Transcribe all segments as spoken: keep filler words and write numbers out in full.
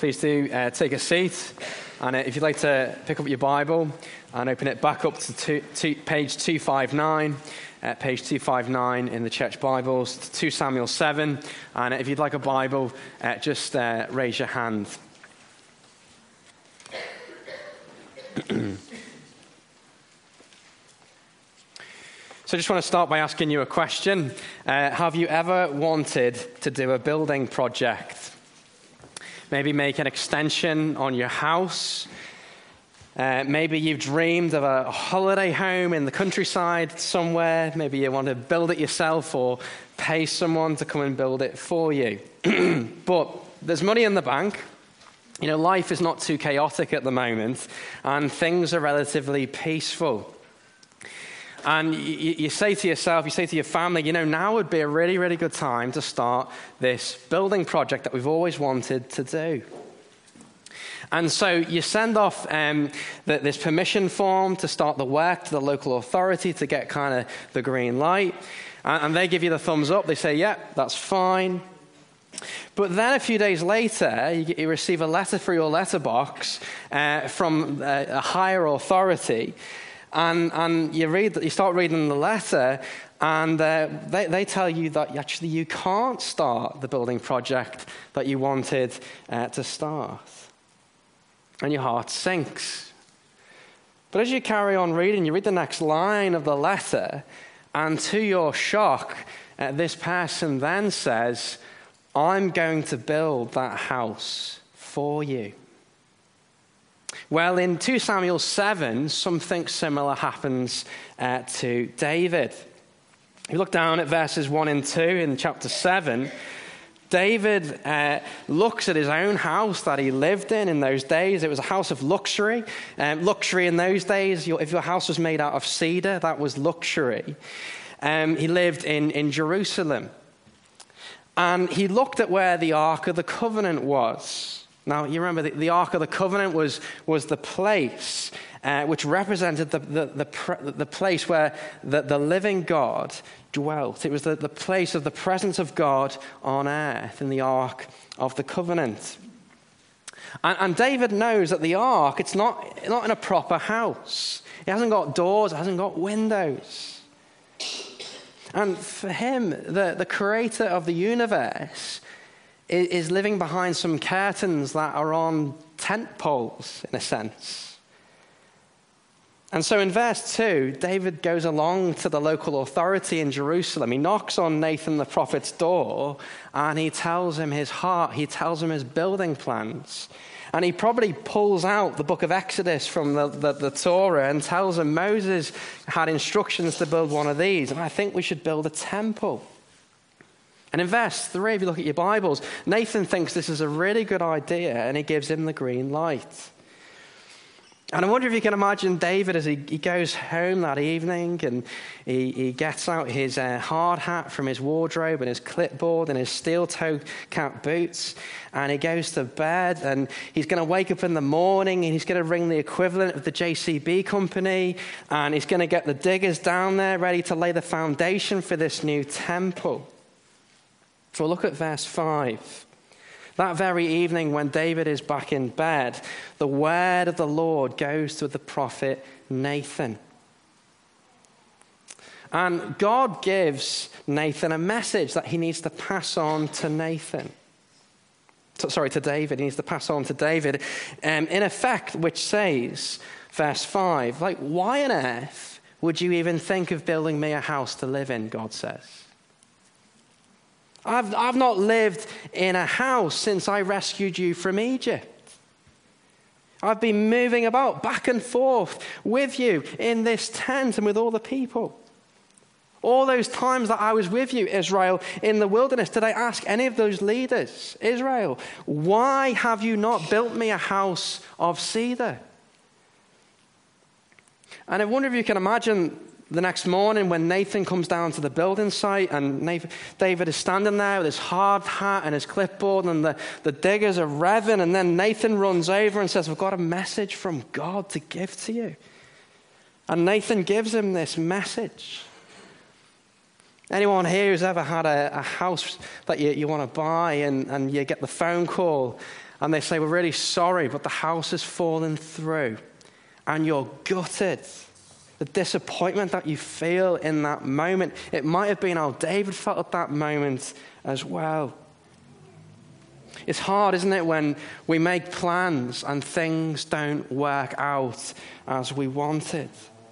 please do uh, take a seat. And uh, if you'd like to pick up your Bible and open it back up to two, two, page two fifty-nine, uh, page two fifty-nine in the church Bibles, to two Samuel seven. And if you'd like a Bible, uh, just uh, raise your hand. So I just want to start by asking you a question. Uh, have you ever wanted to do a building project? Maybe make an extension on your house. Uh, maybe you've dreamed of a holiday home in the countryside somewhere. Maybe you want to build it yourself or pay someone to come and build it for you. But there's money in the bank. You know, life is not too chaotic at the moment, and things are relatively peaceful. And you, you say to yourself, you say to your family, you know, now would be a really, really good time to start this building project that we've always wanted to do. And so you send off um, the, this permission form to start the work to the local authority to get kind of the green light. And, and they give you the thumbs up. They say, yeah, that's fine. But then a few days later, you, you receive a letter through your letterbox uh, from a, a higher authority. And, and you read, you start reading the letter, and uh, they, they tell you that actually you can't start the building project that you wanted uh, to start. And your heart sinks. But as you carry on reading, you read the next line of the letter, and to your shock, uh, this person then says, I'm going to build that house for you. Well, in two Samuel seven, something similar happens uh, to David. If you look down at verses one and two in chapter seven, David uh, looks at his own house that he lived in in those days. It was a house of luxury. Um, luxury in those days, your, if your house was made out of cedar, that was luxury. Um, he lived in, in Jerusalem. And he looked at where the Ark of the Covenant was. Now, you remember the, the Ark of the Covenant was, was the place uh, which represented the, the, the, the place where the, the living God dwelt. It was the, the place of the presence of God on earth in the Ark of the Covenant. And, and David knows that the Ark, it's not, not in a proper house. It hasn't got doors, it hasn't got windows. And for him, the, the creator of the universe is living behind some curtains that are on tent poles, in a sense. And so in verse two, David goes along to the local authority in Jerusalem. He knocks on Nathan the prophet's door, and he tells him his heart. He tells him his building plans. And he probably pulls out the book of Exodus from the, the, the Torah and tells him Moses had instructions to build one of these, and I think we should build a temple. And in verse three, if you look at your Bibles, Nathan thinks this is a really good idea, and he gives him the green light. And I wonder if you can imagine David as he, he goes home that evening, and he, he gets out his uh, hard hat from his wardrobe and his clipboard and his steel-toe cap boots, and he goes to bed, and he's going to wake up in the morning, and he's going to ring the equivalent of the J C B company, and he's going to get the diggers down there ready to lay the foundation for this new temple. So look at verse five. That very evening when David is back in bed, the word of the Lord goes to the prophet Nathan. And God gives Nathan a message that he needs to pass on to Nathan. Sorry, to David. He needs to pass on to David. Um, in effect, which says, verse five, like, why on earth would you even think of building me a house to live in, God says. I've, I've not lived in a house since I rescued you from Egypt. I've been moving about back and forth with you in this tent and with all the people. All those times that I was with you, Israel, in the wilderness, did I ask any of those leaders, Israel, why have you not built me a house of cedar? And I wonder if you can imagine the next morning when Nathan comes down to the building site, and Nathan, David is standing there with his hard hat and his clipboard, and the, the diggers are revving, and then Nathan runs over and says, I've got a message from God to give to you. And Nathan gives him this message. Anyone here who's ever had a, a house that you, you want to buy, and, and you get the phone call, and they say, we're really sorry, but the house has fallen through, and you're gutted. The disappointment that you feel in that moment, it might have been how David felt at that moment as well. It's hard, isn't it, when we make plans and things don't work out as we wanted.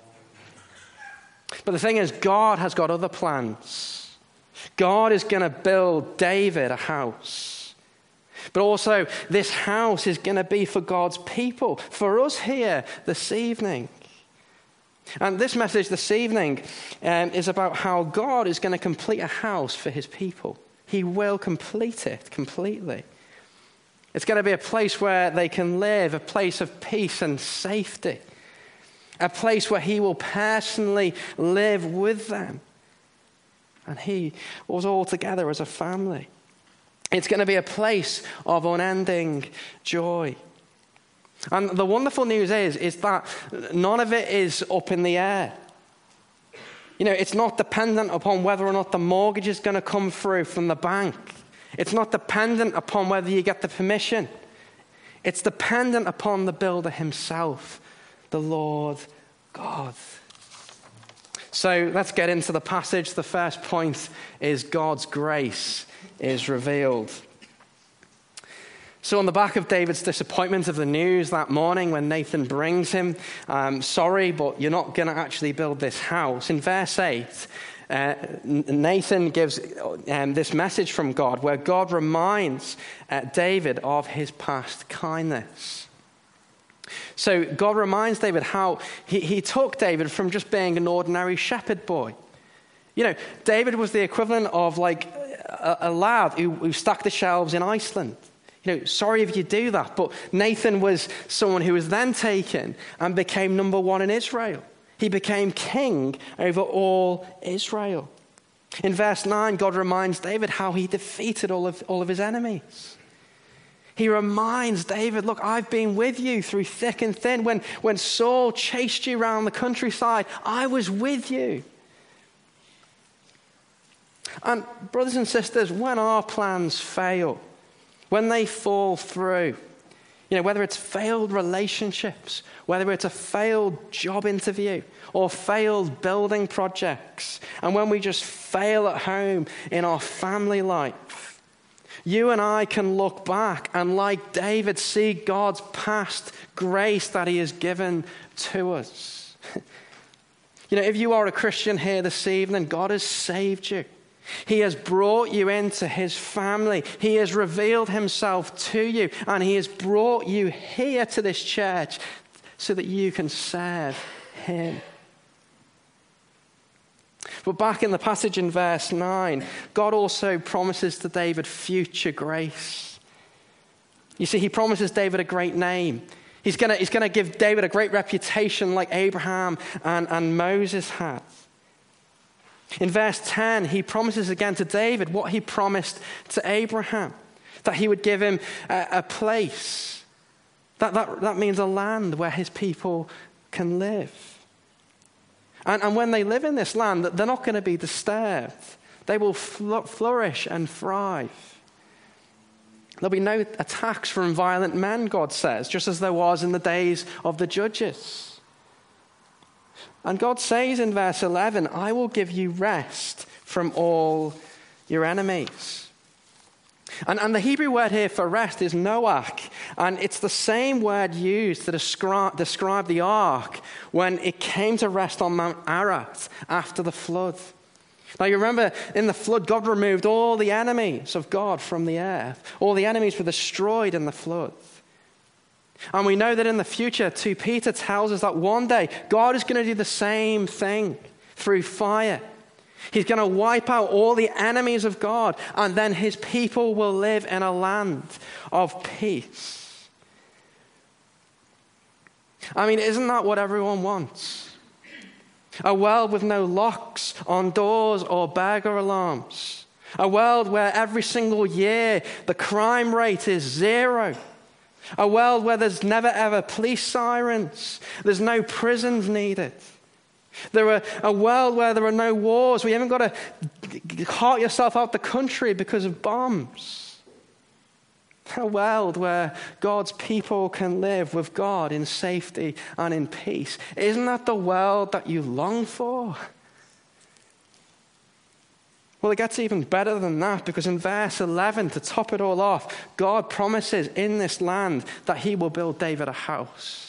But the thing is, God has got other plans. God is going to build David a house. But also, this house is going to be for God's people, for us here this evening. And this message this evening um, is about how God is going to complete a house for his people. He will complete it completely. It's going to be a place where they can live, a place of peace and safety, a place where he will personally live with them. And he was all together as a family. It's going to be a place of unending joy. And the wonderful news is, is that none of it is up in the air. You know, it's not dependent upon whether or not the mortgage is going to come through from the bank. It's not dependent upon whether you get the permission. It's dependent upon the builder himself, the Lord God. So let's get into the passage. The first point is God's grace is revealed. So on the back of David's disappointment of the news that morning when Nathan brings him, um, sorry, but you're not going to actually build this house. In verse eight, uh, Nathan gives um, this message from God where God reminds uh, David of his past kindness. So God reminds David how he, he took David from just being an ordinary shepherd boy. You know, David was the equivalent of like a, a lad who, who stacked the shelves in Iceland. You know, sorry if you do that, but Nathan was someone who was then taken and became number one in Israel. He became king over all Israel. In verse nine, God reminds David how he defeated all of, all of his enemies. He reminds David, look, I've been with you through thick and thin. When, when Saul chased you around the countryside, I was with you. And brothers and sisters, when our plans fail, when they fall through, you know, whether it's failed relationships, whether it's a failed job interview or failed building projects, and when we just fail at home in our family life, you and I can look back and, like David, see God's past grace that he has given to us. You know, if you are a Christian here this evening, God has saved you. He has brought you into his family. He has revealed himself to you, and he has brought you here to this church so that you can serve him. But back in the passage in verse nine, God also promises to David future grace. You see, he promises David a great name. He's going to he's going to give David a great reputation like Abraham and, and Moses had. In verse ten, he promises again to David what he promised to Abraham, that he would give him a, a place. That, that, that means a land where his people can live. And, and when they live in this land, they're not going to be disturbed. They will fl- flourish and thrive. There'll be no attacks from violent men, God says, just as there was in the days of the judges. And God says in verse eleven, I will give you rest from all your enemies. And, and the Hebrew word here for rest is noach. And it's the same word used to describe, describe the ark when it came to rest on Mount Ararat after the flood. Now you remember in the flood, God removed all the enemies of God from the earth. All the enemies were destroyed in the flood. And we know that in the future, two Peter tells us that one day God is going to do the same thing through fire. He's going to wipe out all the enemies of God, and then his people will live in a land of peace. I mean, isn't that what everyone wants? A world with no locks on doors or burglar alarms. A world where every single year the crime rate is zero. A world where there's never ever police sirens. There's no prisons needed. There are a world where there are no wars, where you haven't got to cart yourself out the country because of bombs. A world where God's people can live with God in safety and in peace. Isn't that the world that you long for? Well, it gets even better than that, because in verse eleven, to top it all off, God promises in this land that he will build David a house.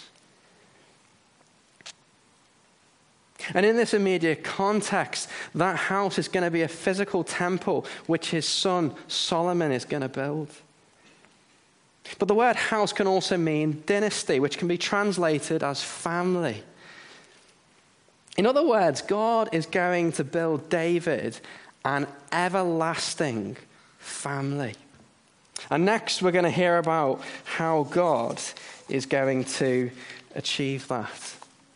And in this immediate context, that house is going to be a physical temple which his son Solomon is going to build. But the word house can also mean dynasty, which can be translated as family. In other words, God is going to build David an everlasting family. And next we're going to hear about how God is going to achieve that.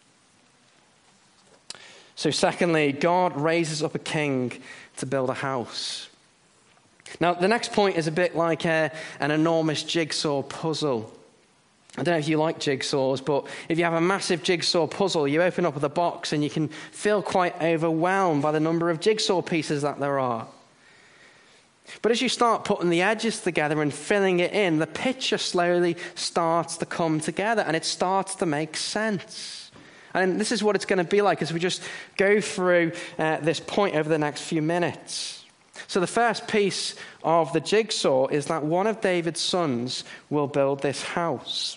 So secondly, God raises up a king to build a house. Now, the next point is a bit like a, an enormous jigsaw puzzle. I don't know if you like jigsaws, but if you have a massive jigsaw puzzle, you open up the box and you can feel quite overwhelmed by the number of jigsaw pieces that there are. But as you start putting the edges together and filling it in, the picture slowly starts to come together and it starts to make sense. And this is what it's going to be like as we just go through uh, this point over the next few minutes. So the first piece of the jigsaw is that one of David's sons will build this house.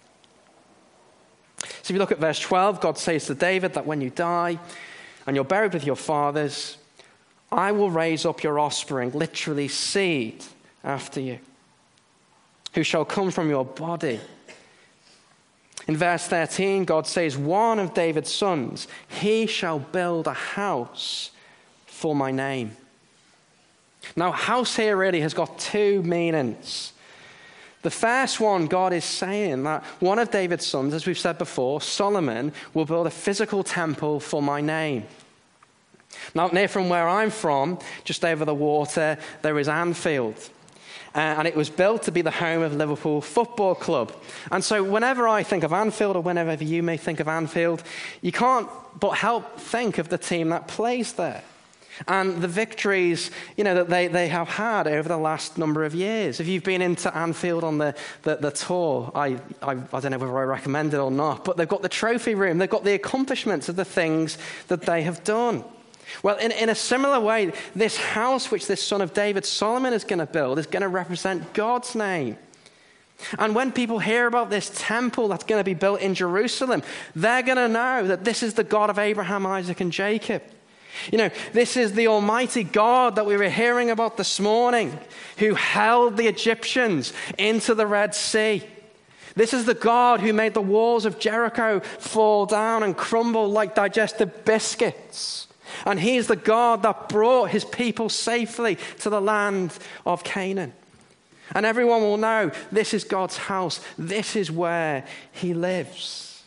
So if you look at verse twelve, God says to David that when you die and you're buried with your fathers, I will raise up your offspring, literally seed, after you, who shall come from your body. In verse thirteen, God says, one of David's sons, he shall build a house for my name. Now, house here really has got two meanings. The first one, God is saying that one of David's sons, as we've said before, Solomon, will build a physical temple for my name. Now, near from where I'm from, just over the water, there is Anfield. Uh, and it was built to be the home of Liverpool Football Club. And so whenever I think of Anfield, or whenever you may think of Anfield, you can't but help think of the team that plays there. And the victories, you know, that they, they have had over the last number of years. If you've been into Anfield on the, the, the tour, I, I, I don't know whether I recommend it or not, but they've got the trophy room, they've got the accomplishments of the things that they have done. Well, in, in a similar way, this house which this son of David, Solomon, is going to build is going to represent God's name. And when people hear about this temple that's going to be built in Jerusalem, they're going to know that this is the God of Abraham, Isaac, and Jacob. You know, this is the Almighty God that we were hearing about this morning, who held the Egyptians into the Red Sea. This is the God who made the walls of Jericho fall down and crumble like digested biscuits. And he is the God that brought his people safely to the land of Canaan. And everyone will know this is God's house. This is where he lives.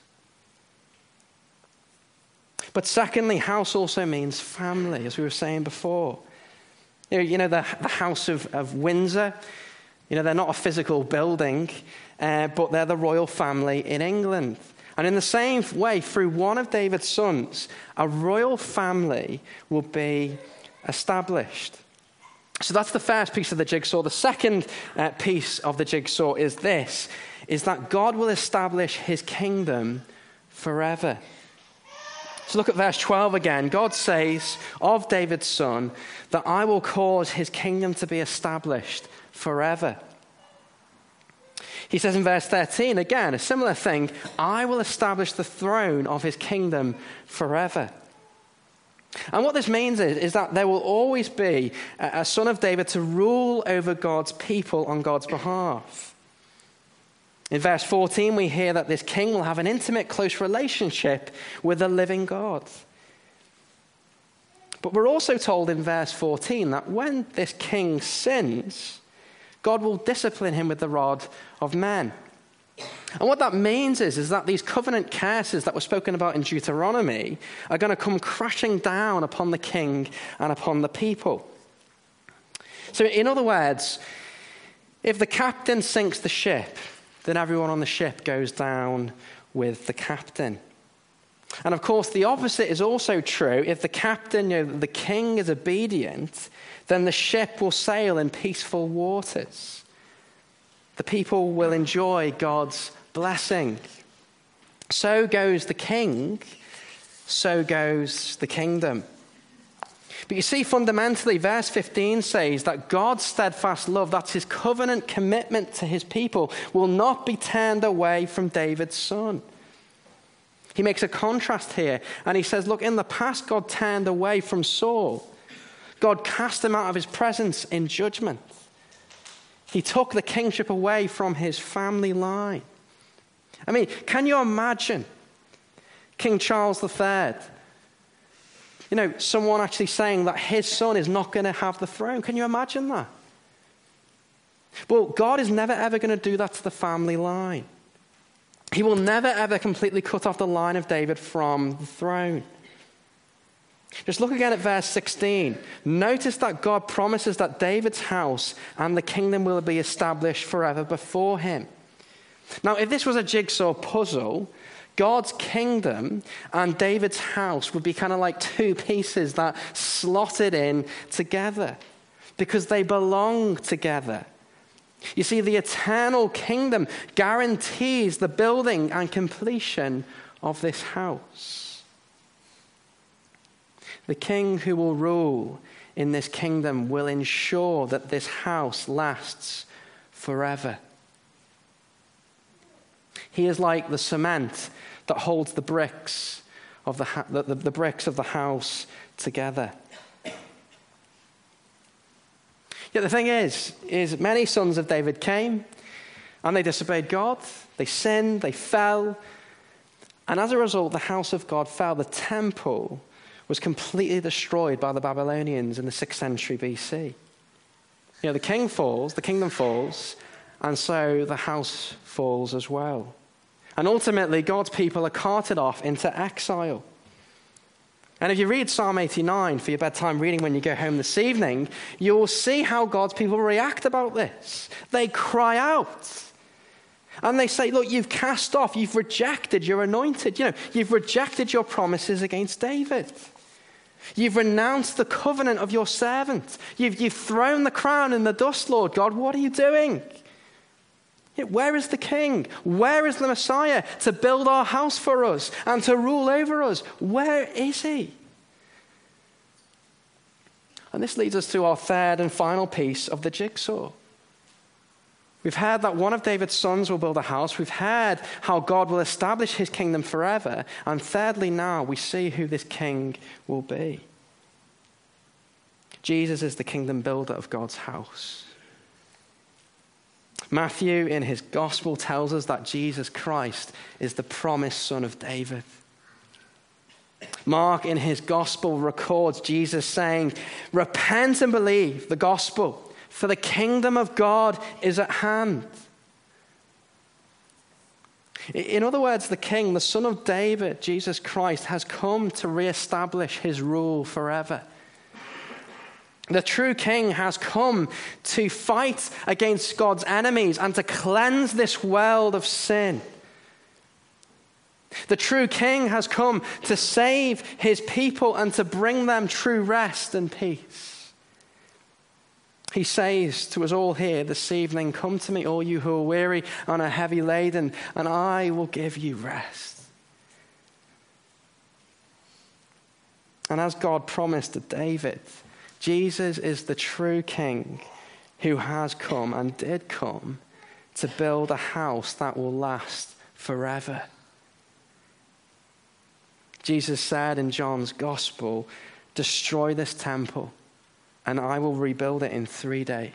But secondly, house also means family, as we were saying before. You know, you know the, the House of, of Windsor, you know, they're not a physical building, uh, but they're the royal family in England. And in the same way, through one of David's sons, a royal family will be established. So that's the first piece of the jigsaw. The second uh, piece of the jigsaw is this, is that God will establish his kingdom forever. So look at verse twelve again. God says of David's son that I will cause his kingdom to be established forever. He says in verse thirteen, again, a similar thing, I will establish the throne of his kingdom forever. And what this means is, is that there will always be a, a son of David to rule over God's people on God's behalf. In verse fourteen, we hear that this king will have an intimate, close relationship with the living God. But we're also told in verse fourteen that when this king sins, God will discipline him with the rod of men. And what that means is, is that these covenant curses that were spoken about in Deuteronomy are going to come crashing down upon the king and upon the people. So in other words, if the captain sinks the ship, then everyone on the ship goes down with the captain. And of course, the opposite is also true. If the captain, you know, the king is obedient, then the ship will sail in peaceful waters. The people will enjoy God's blessing. So goes the king, so goes the kingdom. But you see, fundamentally, verse fifteen says that God's steadfast love, that's his covenant commitment to his people, will not be turned away from David's son. He makes a contrast here, and he says, look, in the past, God turned away from Saul. God cast him out of his presence in judgment. He took the kingship away from his family line. I mean, can you imagine King Charles the Third? You know, someone actually saying that his son is not going to have the throne. Can you imagine that? Well, God is never ever going to do that to the family line. He will never ever completely cut off the line of David from the throne. Just look again at verse sixteen. Notice that God promises that David's house and the kingdom will be established forever before him. Now, if this was a jigsaw puzzle, God's kingdom and David's house would be kind of like two pieces that slotted in together because they belong together. You see, the eternal kingdom guarantees the building and completion of this house. The king who will rule in this kingdom will ensure that this house lasts forever. He is like the cement that holds the bricks of the, ha- the, the, the bricks of the house together. Yet the thing is, is many sons of David came and they disobeyed God. They sinned, they fell. And as a result, the house of God fell. The temple was completely destroyed by the Babylonians in the sixth century B C. You know, the king falls, the kingdom falls, and so the house falls as well. And ultimately, God's people are carted off into exile. And if you read Psalm eighty-nine for your bedtime reading when you go home this evening, you'll see how God's people react about this. They cry out. And they say, look, you've cast off, you've rejected your anointed. You know, you've rejected your promises against David. You've renounced the covenant of your servant. You've, you've thrown the crown in the dust, Lord God. What are you doing? Where is the king? Where is the Messiah to build our house for us and to rule over us? Where is he? And this leads us to our third and final piece of the jigsaw. We've heard that one of David's sons will build a house. We've heard how God will establish his kingdom forever. And thirdly, now we see who this king will be. Jesus is the kingdom builder of God's house. Matthew, in his gospel, tells us that Jesus Christ is the promised son of David. Mark, in his gospel, records Jesus saying, repent and believe the gospel, for the kingdom of God is at hand. In other words, the king, the son of David, Jesus Christ, has come to reestablish his rule forever. The true king has come to fight against God's enemies and to cleanse this world of sin. The true king has come to save his people and to bring them true rest and peace. He says to us all here this evening, come to me, all you who are weary and are heavy laden, and I will give you rest. And as God promised to David, Jesus is the true king who has come and did come to build a house that will last forever. Jesus said in John's gospel, destroy this temple and I will rebuild it in three days.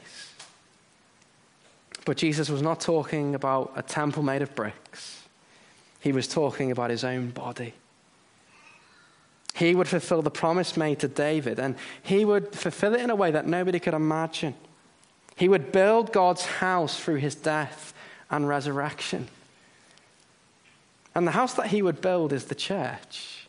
But Jesus was not talking about a temple made of bricks. He was talking about his own body. He would fulfill the promise made to David, and he would fulfill it in a way that nobody could imagine. He would build God's house through his death and resurrection. And the house that he would build is the church.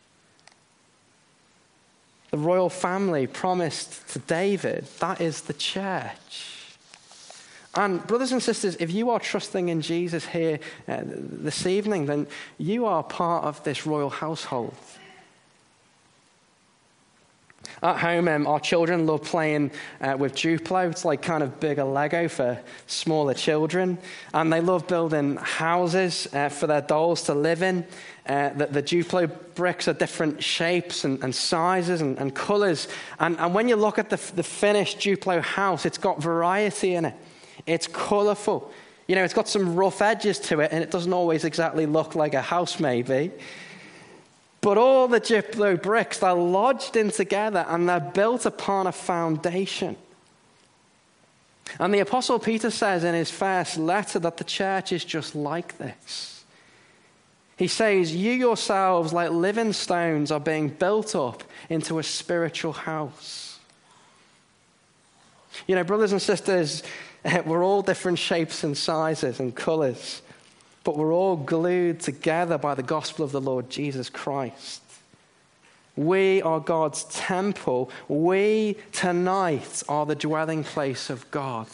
The royal family promised to David, that is the church. And brothers and sisters, if you are trusting in Jesus here uh, this evening, then you are part of this royal household. At home, um, our children love playing uh, with Duplo. It's like kind of bigger Lego for smaller children. And they love building houses uh, for their dolls to live in. Uh, the, the Duplo bricks are different shapes and, and sizes and, and colors. And, and when you look at the, the finished Duplo house, it's got variety in it. It's colorful. You know, it's got some rough edges to it, and it doesn't always exactly look like a house, maybe. But all the Duplo bricks, they're lodged in together and they're built upon a foundation. And the Apostle Peter says in his first letter that the church is just like this. He says, you yourselves, like living stones, are being built up into a spiritual house. You know, brothers and sisters, we're all different shapes and sizes and colors. But we're all glued together by the gospel of the Lord Jesus Christ. We are God's temple. We tonight are the dwelling place of God.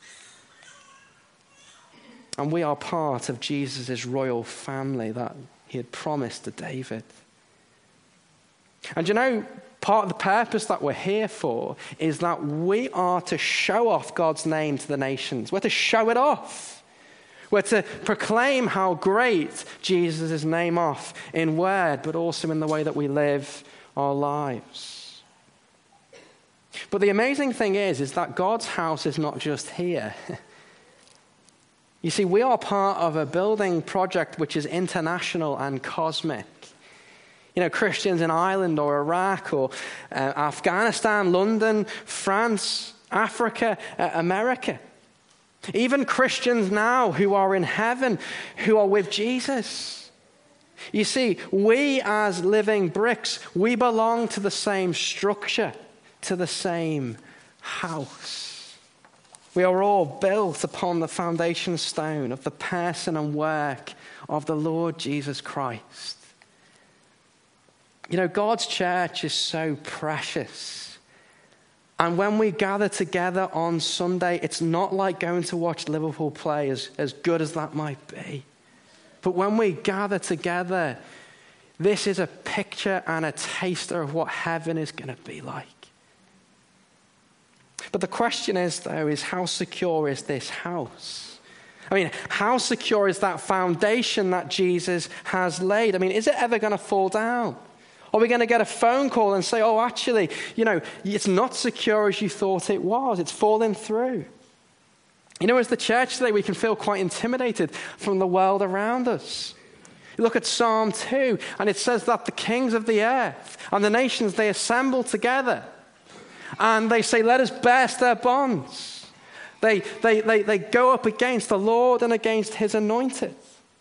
And we are part of Jesus' royal family that he had promised to David. And you know, part of the purpose that we're here for is that we are to show off God's name to the nations. We're to show it off. We're to proclaim how great Jesus' name off in word, but also in the way that we live our lives. But the amazing thing is, is that God's house is not just here. You see, we are part of a building project which is international and cosmic. You know, Christians in Ireland or Iraq or uh, Afghanistan, London, France, Africa, uh, America. Even Christians now who are in heaven, who are with Jesus. You see, we as living bricks, we belong to the same structure, to the same house. We are all built upon the foundation stone of the person and work of the Lord Jesus Christ. You know, God's church is so precious. And when we gather together on Sunday, it's not like going to watch Liverpool play, as, as good as that might be. But when we gather together, this is a picture and a taster of what heaven is going to be like. But the question is, though, is how secure is this house? I mean, how secure is that foundation that Jesus has laid? I mean, is it ever going to fall down? Are we going to get a phone call and say, oh, actually, you know, it's not secure as you thought it was. It's falling through. You know, as the church today, we can feel quite intimidated from the world around us. You look at Psalm two, and it says that the kings of the earth and the nations, they assemble together. And they say, let us burst their bonds. They, they, they, they go up against the Lord and against his anointed.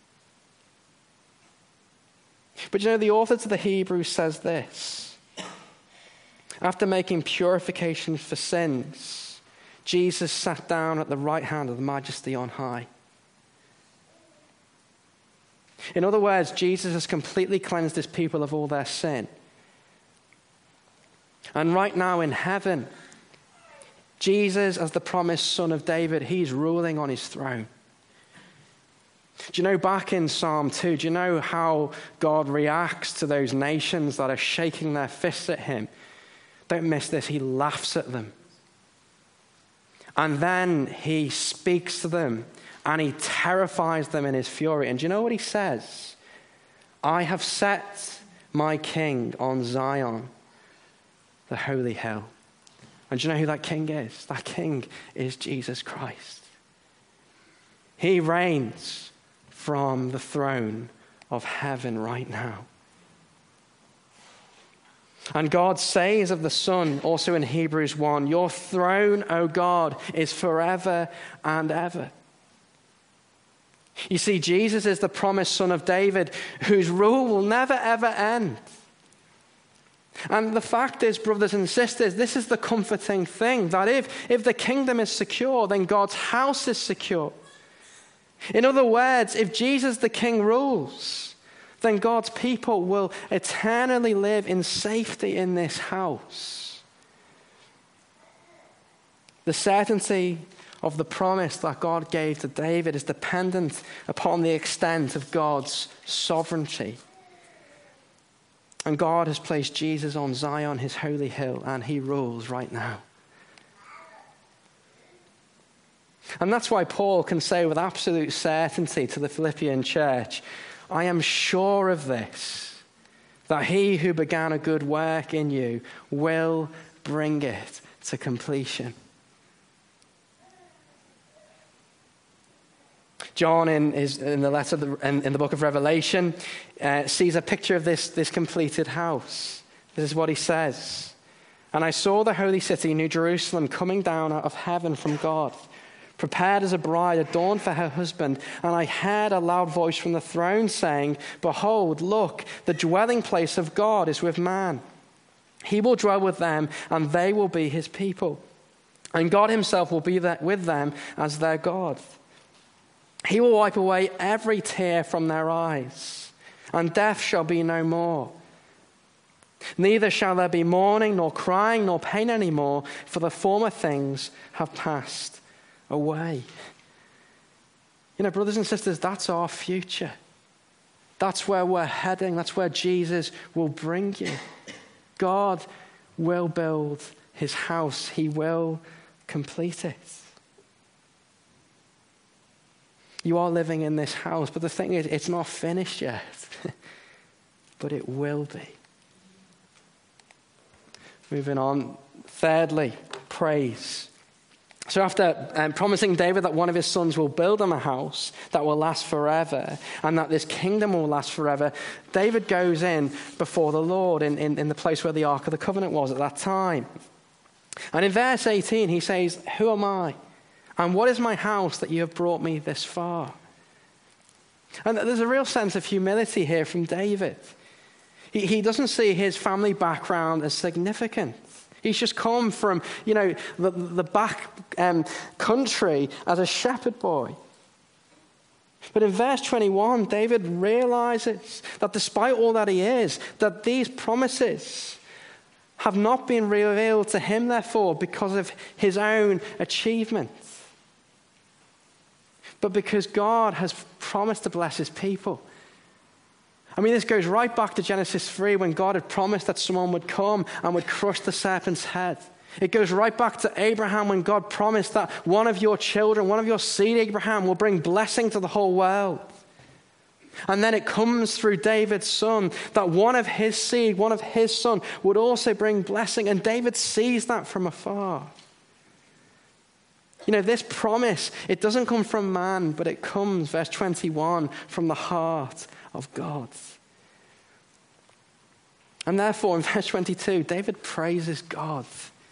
But you know, the author to the Hebrews says this. After making purification for sins, Jesus sat down at the right hand of the Majesty on high. In other words, Jesus has completely cleansed his people of all their sin. And right now in heaven, Jesus, as the promised son of David, he's ruling on his throne. Do you know, back in Psalm two, do you know how God reacts to those nations that are shaking their fists at him? Don't miss this. He laughs at them. And then he speaks to them and he terrifies them in his fury. And do you know what he says? I have set my king on Zion, the holy hill. And do you know who that king is? That king is Jesus Christ. He reigns from the throne of heaven right now. And God says of the Son, also in Hebrews one, your throne, O God, is forever and ever. You see, Jesus is the promised son of David, whose rule will never, ever end. And the fact is, brothers and sisters, this is the comforting thing, that if, if the kingdom is secure, then God's house is secure. In other words, if Jesus the King rules, then God's people will eternally live in safety in this house. The certainty of the promise that God gave to David is dependent upon the extent of God's sovereignty. And God has placed Jesus on Zion, his holy hill, and he rules right now. And that's why Paul can say with absolute certainty to the Philippian church, I am sure of this, that he who began a good work in you will bring it to completion. John, in, his, in the letter, the, in, in the book of Revelation, uh, sees a picture of this, this completed house. This is what he says. And I saw the holy city, New Jerusalem, coming down out of heaven from God, prepared as a bride adorned for her husband. And I heard a loud voice from the throne saying, behold, look, the dwelling place of God is with man. He will dwell with them, and they will be his people. And God himself will be there with them as their God. He will wipe away every tear from their eyes, and death shall be no more. Neither shall there be mourning, nor crying, nor pain anymore, for the former things have passed away. You know, brothers and sisters, that's our future. That's where we're heading. That's where Jesus will bring you. God will build his house. He will complete it. You are living in this house, but the thing is, it's not finished yet. But it will be. Moving on. Thirdly, praise. So after um, promising David that one of his sons will build him a house that will last forever, and that this kingdom will last forever, David goes in before the Lord in, in, in the place where the Ark of the Covenant was at that time. And in verse eighteen, he says, who am I? And what is my house that you have brought me this far? And there's a real sense of humility here from David. He, he doesn't see his family background as significant. He's just come from, you know, the, the back um, country as a shepherd boy. But in verse twenty-one, David realizes that despite all that he is, that these promises have not been revealed to him, therefore, because of his own achievements, but because God has promised to bless his people. I mean, this goes right back to Genesis three, when God had promised that someone would come and would crush the serpent's head. It goes right back to Abraham, when God promised that one of your children, one of your seed, Abraham, will bring blessing to the whole world. And then it comes through David's son that one of his seed, one of his son, would also bring blessing. And David sees that from afar. You know, this promise, it doesn't come from man, but it comes, verse twenty-one, from the heart of God. And therefore, in verse twenty-two, David praises God.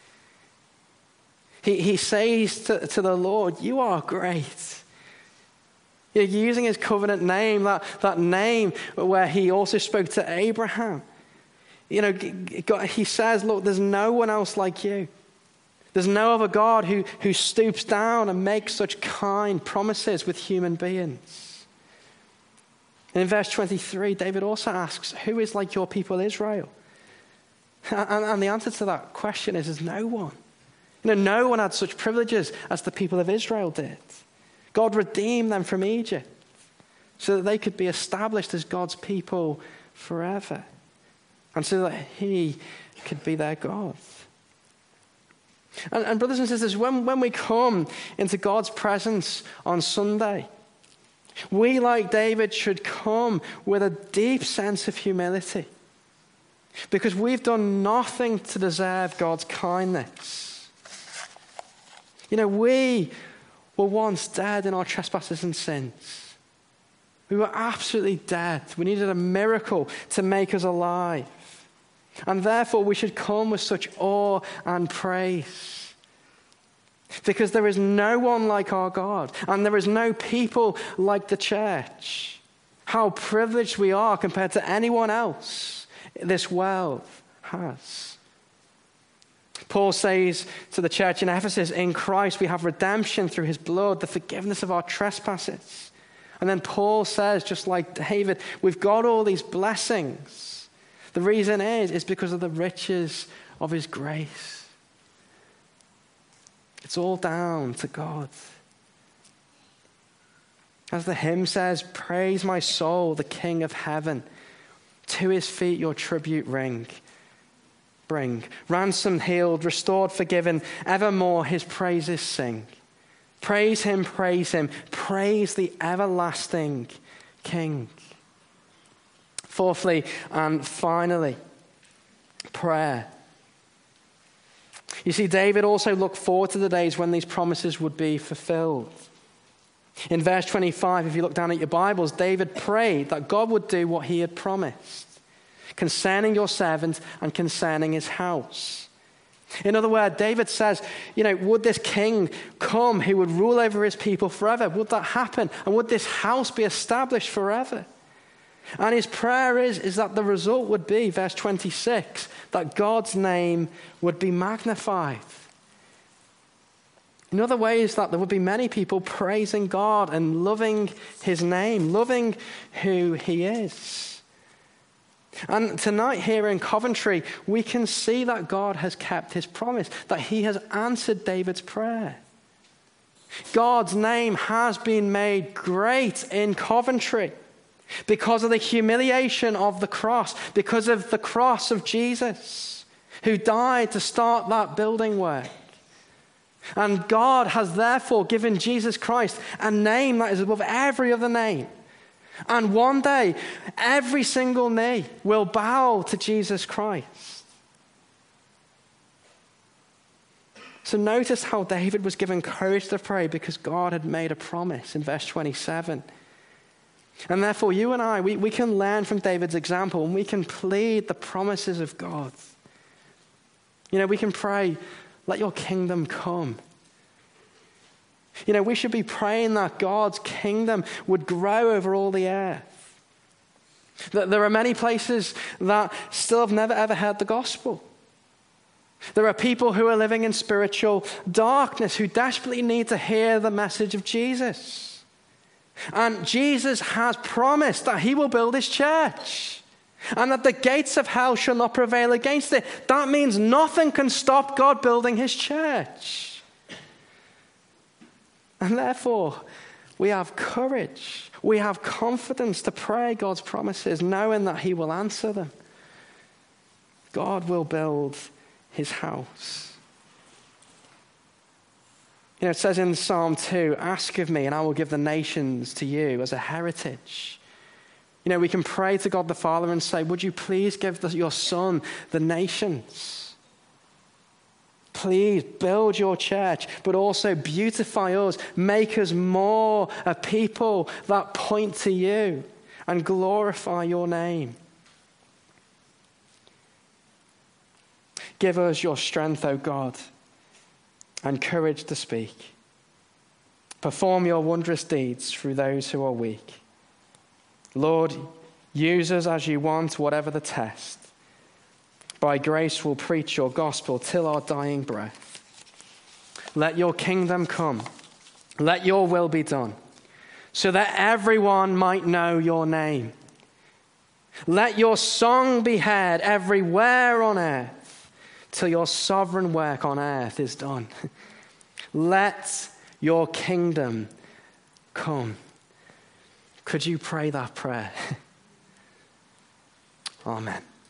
He, he says to, to the Lord, you are great. You're using his covenant name, that, that name where he also spoke to Abraham. You know, God, he says, look, there's no one else like you. There's no other God who, who stoops down and makes such kind promises with human beings. And in verse twenty-three, David also asks, who is like your people Israel? And, and the answer to that question is, is no one. You know, no one had such privileges as the people of Israel did. God redeemed them from Egypt so that they could be established as God's people forever, and so that he could be their God. And, and brothers and sisters, when, when we come into God's presence on Sunday, we, like David, should come with a deep sense of humility, because we've done nothing to deserve God's kindness. You know, we were once dead in our trespasses and sins. We were absolutely dead. We needed a miracle to make us alive. And therefore, we should come with such awe and praise, because there is no one like our God, and there is no people like the church. How privileged we are compared to anyone else this world has. Paul says to the church in Ephesus, in Christ we have redemption through his blood, the forgiveness of our trespasses. And then Paul says, just like David, we've got all these blessings. The reason is, is because of the riches of his grace. It's all down to God. As the hymn says, praise my soul, the King of heaven. To his feet your tribute ring. Bring. Ransomed, healed, restored, forgiven, evermore his praises sing. Praise him, praise him, praise the everlasting King. Fourthly and finally, prayer. You see, David also looked forward to the days when these promises would be fulfilled. In verse twenty-five, if you look down at your Bibles, David prayed that God would do what he had promised concerning your servant and concerning his house. In other words, David says, you know, would this king come who would rule over his people forever? Would that happen? And would this house be established forever? And his prayer is, is that the result would be, verse twenty-six, that God's name would be magnified. In other ways, that there would be many people praising God and loving his name, loving who he is. And tonight here in Coventry, we can see that God has kept his promise, that he has answered David's prayer. God's name has been made great in Coventry because of the humiliation of the cross, because of the cross of Jesus, who died to start that building work. And God has therefore given Jesus Christ a name that is above every other name. And one day, every single knee will bow to Jesus Christ. So notice how David was given courage to pray because God had made a promise in verse twenty-seven. And therefore, you and I, we, we can learn from David's example and we can plead the promises of God. You know, we can pray, let your kingdom come. You know, we should be praying that God's kingdom would grow over all the earth. That there are many places that still have never ever heard the gospel. There are people who are living in spiritual darkness who desperately need to hear the message of Jesus. And Jesus has promised that he will build his church and that the gates of hell shall not prevail against it. That means nothing can stop God building his church. And therefore, we have courage. We have confidence to pray God's promises, knowing that he will answer them. God will build his house. You know, it says in Psalm two, ask of me and I will give the nations to you as a heritage. You know, we can pray to God the Father and say, would you please give the, your Son the nations? Please build your church, but also beautify us. Make us more a people that point to you and glorify your name. Give us your strength, O God, and courage to speak. Perform your wondrous deeds through those who are weak. Lord, use us as you want, whatever the test. By grace we'll preach your gospel till our dying breath. Let your kingdom come. Let your will be done, so that everyone might know your name. Let your song be heard everywhere on earth, till your sovereign work on earth is done. Let your kingdom come. Could you pray that prayer? Amen.